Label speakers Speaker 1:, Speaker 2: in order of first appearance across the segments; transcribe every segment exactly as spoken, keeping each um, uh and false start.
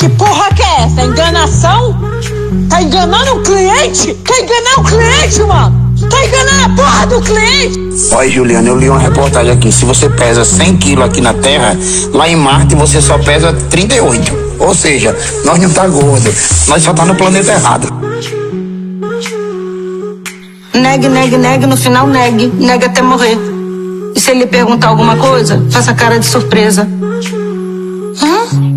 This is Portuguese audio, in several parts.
Speaker 1: Que porra que é essa? Enganação? Tá enganando o cliente? Quer enganar o cliente, mano? Tá enganando a porra do cliente?
Speaker 2: Olha, Juliana, eu li uma reportagem aqui. Se você pesa cem quilos aqui na Terra, lá em Marte você só pesa trinta e oito. Ou seja, nós não tá gordo, nós só tá no planeta errado.
Speaker 3: Negue, negue, negue, no final negue. Negue até morrer. E se ele perguntar alguma coisa, faça cara de surpresa. Hã?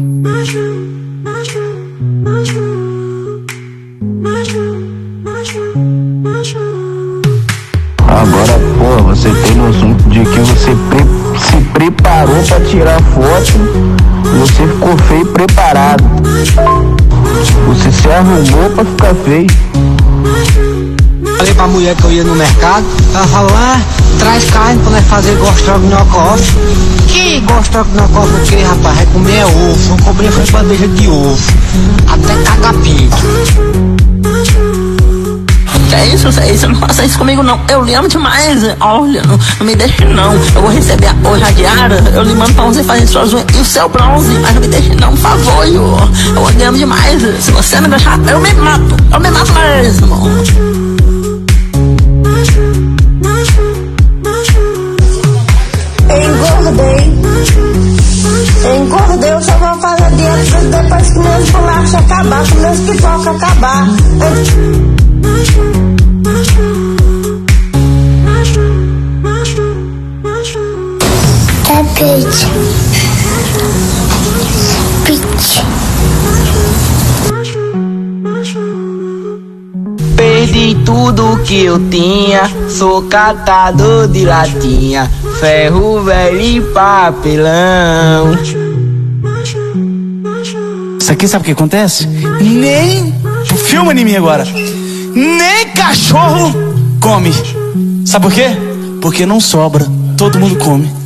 Speaker 4: Agora, pô, você tem noção de que você pre- se preparou pra tirar foto, você ficou feio e preparado. Você se arrumou pra ficar feio.
Speaker 5: Falei pra mulher que eu ia no mercado, ela falou, ah, traz carne pra nós fazer gostrogonocofe. Que gostrogonocofe o que, rapaz? Vai comer é ovo, vou comer foi bandeja de ovo, até cagar pinto.
Speaker 6: Que é isso, é isso, não faça isso comigo não, eu lhe amo demais, olha, não, não me deixe não, eu vou receber hoje a diária, eu lhe mando pra você fazer suas unhas e o seu bronze, mas não me deixe não, por favor, eu, eu lhe amo demais, se você não deixar, eu me mato, eu me mato mesmo.
Speaker 3: Engordei, engordei, eu só vou fazer dieta depois que meus bolachos acabar, que meus pipoca acabar. Tapete. Pitch.
Speaker 5: Perdi tudo que eu tinha, sou catador de latinha, ferro velho e papelão.
Speaker 7: Isso aqui sabe o que acontece? Nem... Filma em mim agora. Nem cachorro come. Sabe por quê? Porque não sobra. Todo mundo come.